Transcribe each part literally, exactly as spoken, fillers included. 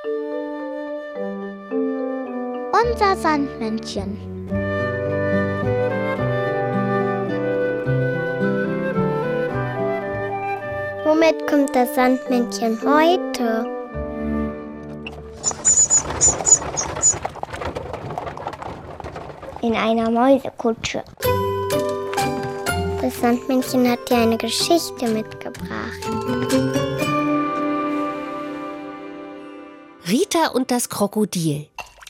Unser Sandmännchen. Womit kommt das Sandmännchen heute? In einer Mäusekutsche. Das Sandmännchen hat dir eine Geschichte mitgebracht. Rita und das Krokodil.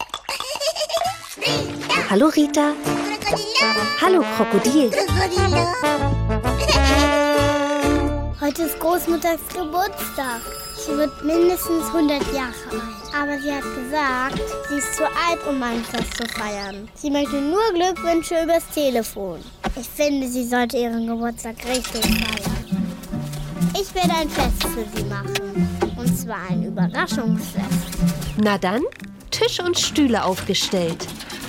Hallo Rita. Hallo Krokodil. Heute ist Großmutters Geburtstag. Sie wird mindestens hundert Jahre alt. Aber sie hat gesagt, sie ist zu alt, um ein Fest zu feiern. Sie möchte nur Glückwünsche übers Telefon. Ich finde, sie sollte ihren Geburtstag richtig feiern. Ich werde ein Fest für sie machen. Und zwar ein Überraschungsfest. Na dann, Tisch und Stühle aufgestellt.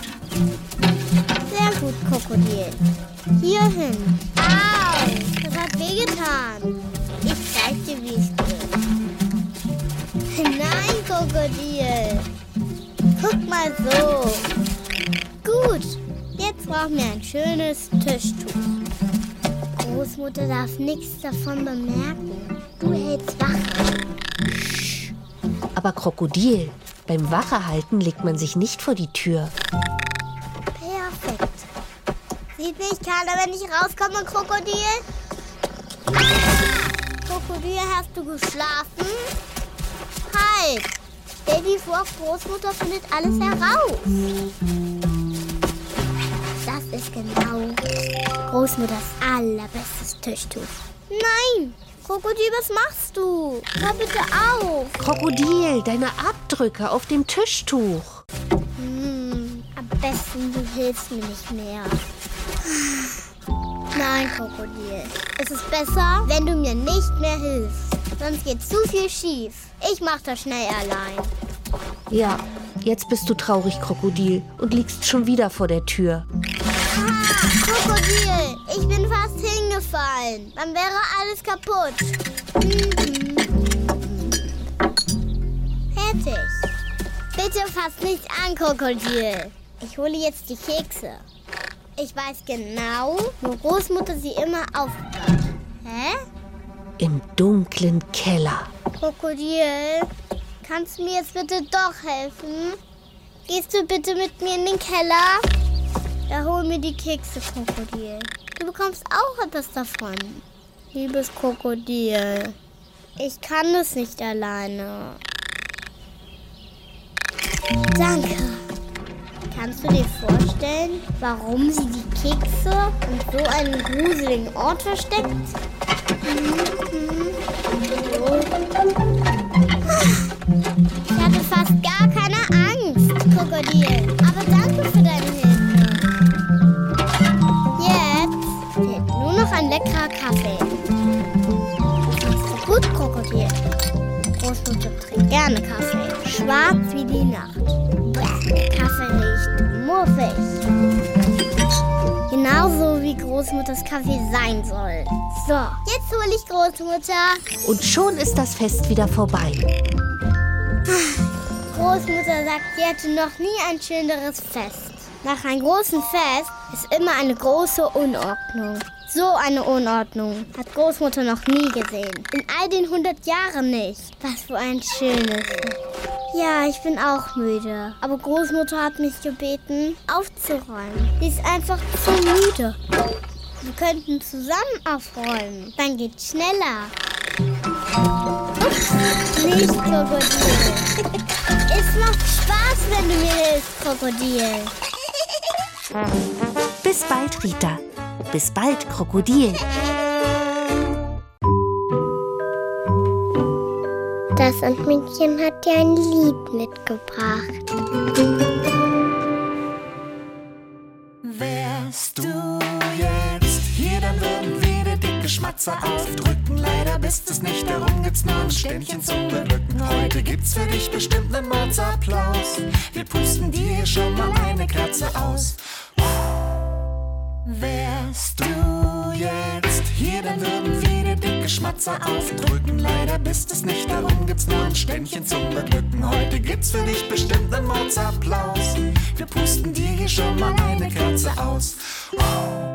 Sehr gut, Krokodil. Hierhin. Au, das hat wehgetan. Ich zeig dir, wie es geht. Nein, Krokodil. Guck mal so. Gut, jetzt brauchen wir ein schönes Tischtuch. Großmutter darf nichts davon bemerken. Du hältst Wache. Aber Krokodil, beim Wachehalten legt man sich nicht vor die Tür. Perfekt. Sieht nicht keiner, wenn ich rauskomme, Krokodil? Ah! Krokodil, hast du geschlafen? Halt! Stell dir vor, Großmutter findet alles heraus. Das ist genau Großmutters allerbestes Tischtuch. Nein! Krokodil, was machst du? Hör bitte auf! Krokodil, deine Abdrücke auf dem Tischtuch. Hm, am besten, du hilfst mir nicht mehr. Nein, Krokodil. Es ist besser, wenn du mir nicht mehr hilfst. Sonst geht zu viel schief. Ich mach das schnell allein. Ja, jetzt bist du traurig, Krokodil, und liegst schon wieder vor der Tür. Ah, Krokodil, ich bin fast hingefallen. Dann wäre alles kaputt. Mhm. Fertig. Bitte fass nichts an, Krokodil. Ich hole jetzt die Kekse. Ich weiß genau, wo Großmutter sie immer aufbewahrt. Hä? Im dunklen Keller. Krokodil, kannst du mir jetzt bitte doch helfen? Gehst du bitte mit mir in den Keller? Da hol mir die Kekse, Krokodil. Du bekommst auch etwas davon. Liebes Krokodil, ich kann es nicht alleine. Danke. Kannst du dir vorstellen, warum sie die Kekse in so einem gruseligen Ort versteckt? Mhm. Ich hatte fast gar keine Angst, Krokodil. Aber danke für deine Hilfe. Jetzt fehlt nur noch ein leckerer Kaffee. Machst du gut, Krokodil. Großmutter trinkt gerne Kaffee. Schwarz wie die Nacht. Bäh, Kaffee riecht muffig. Genauso wie Großmutters Kaffee sein soll. So, jetzt hole ich Großmutter. Und schon ist das Fest wieder vorbei. Großmutter sagt, sie hatte noch nie ein schöneres Fest. Nach einem großen Fest ist immer eine große Unordnung. So eine Unordnung hat Großmutter noch nie gesehen. In all den hundert Jahren nicht. Was für ein schönes Fest. Ja, ich bin auch müde. Aber Großmutter hat mich gebeten, aufzuräumen. Sie ist einfach zu müde. Wir könnten zusammen aufräumen. Dann geht's schneller. Ups, nicht Krokodil. Es macht Spaß, wenn du mir hilfst, Krokodil. Bis bald, Rita. Bis bald, Krokodil. Das Sandmännchen hat dir ein Lied mitgebracht. Wärst du jetzt hier, dann würden wir dir dicke Schmatzer aufdrücken. Leider bist es nicht, darum gibt's nur ein Ständchen zum Beglücken. Heute gibt's für dich bestimmt nen Mordsapplaus. Wir pusten dir hier schon mal eine Kerze aus. Wärst du jetzt hier, dann würden wir dir dicke dicke Schmatzer aufdrücken. Leider bist es nicht, darum gibt's nur ein Ständchen zum Beglücken. Heute gibt's für dich bestimmt einen Mordsapplaus. Wir pusten dir hier schon mal eine Kerze aus.